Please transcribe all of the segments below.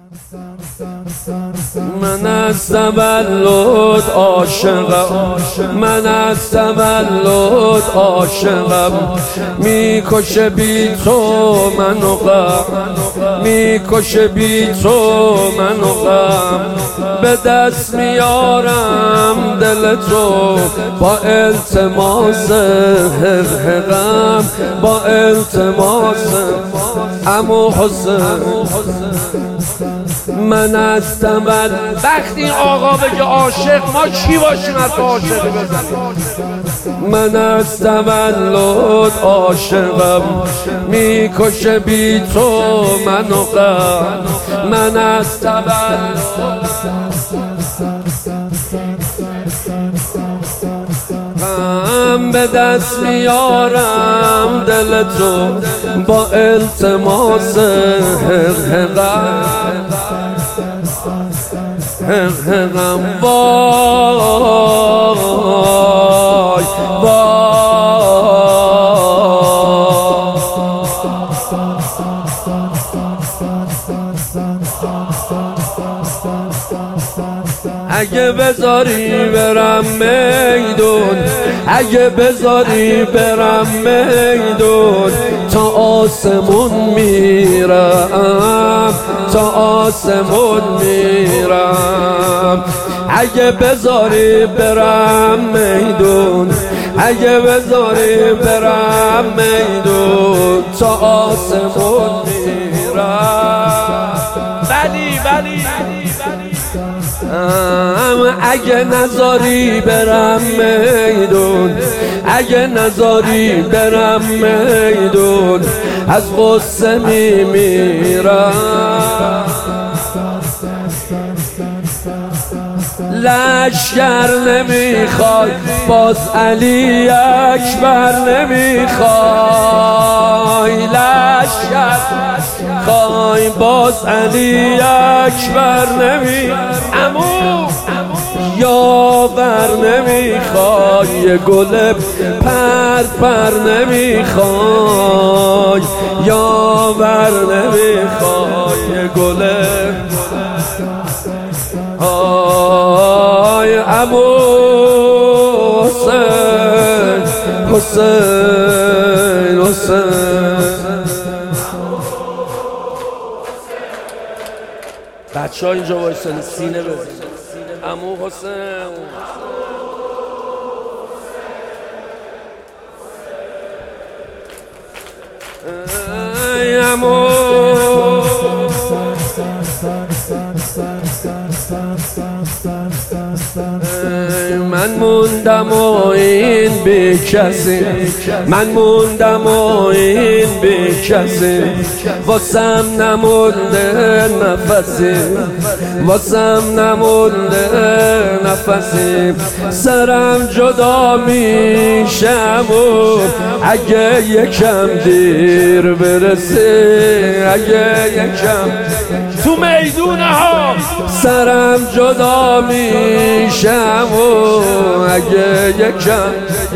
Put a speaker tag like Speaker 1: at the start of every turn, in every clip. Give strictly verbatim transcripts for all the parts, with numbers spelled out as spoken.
Speaker 1: من از تولد عاشقم، من از تولد عاشقم، میکشه بی تو منو غم، میکشه بی تو منو غم. به دست میارم دل تو با التماس غم، با التماس عمو حسین. من از تولد وقتی آقا بگه عاشق ما چی باشیم از عاشقی بزنیم. من از تولد عاشقم، میکشه بی تو منو غم. من از تولد غم به دست میارم دل تو با التماس غم، غم. وای وای اگه بذاری برم میدون، اگه بذاری برم میدون، تا آسمون میرم، تا آسمون میرم. اگه بذاری برم میدون، اگه بذاری برم میدون، تا آسمون میرم. ولی ولی اگه نذاری برم میدون، اگه نذاری برم میدون، از غصه میمیرم. لشکر نمیخوای باز علی اکبر نمیخوای، لشکر خواهی باز علی اکبر نمی عمو یاور نمیخوای، یه گل پر پر نمیخوای، یاور نمیخوای، یه گل آی عمو حسین حسین حسین. بچه ها اینجا وایسن سینه بزن. عمو حسین ای عمو من موندم و این بی کسی، من موندم و این بی کسی، واسم نمونده نفسی، واسم نمونده نفسی. سرم جدا میشم و اگه یکم دیر برسی، اگه یکم تو میدونه ها سرم جدا میشم و اگه یکم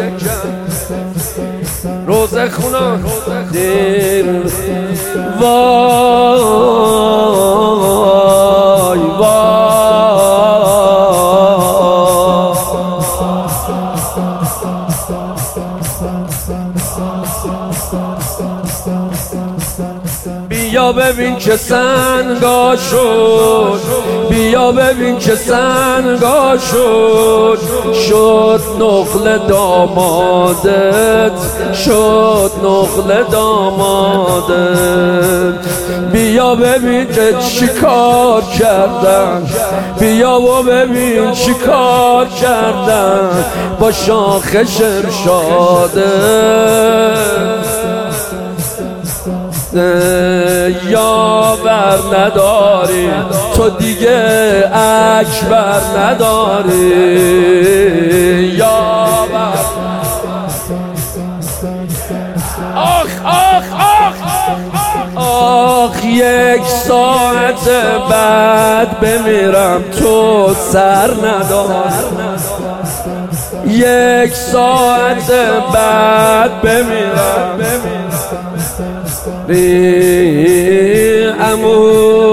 Speaker 1: روزه خونه دیر. وای وای بیا ببین که سنگا شد، بیا ببین که سنگا شد، شد نقل دامادت، شد نقل دامادت. بیا ببین که چی کار کردن، بیا و ببین چی کار کردن با شاخ شمشادت. یاور نداری تو دیگه اکبر نداری، یاور. آخ آخ آخ آخ یک ساعت بعد بمیرم تو سر ندار، یک ساعت بعد بمیرم. عمو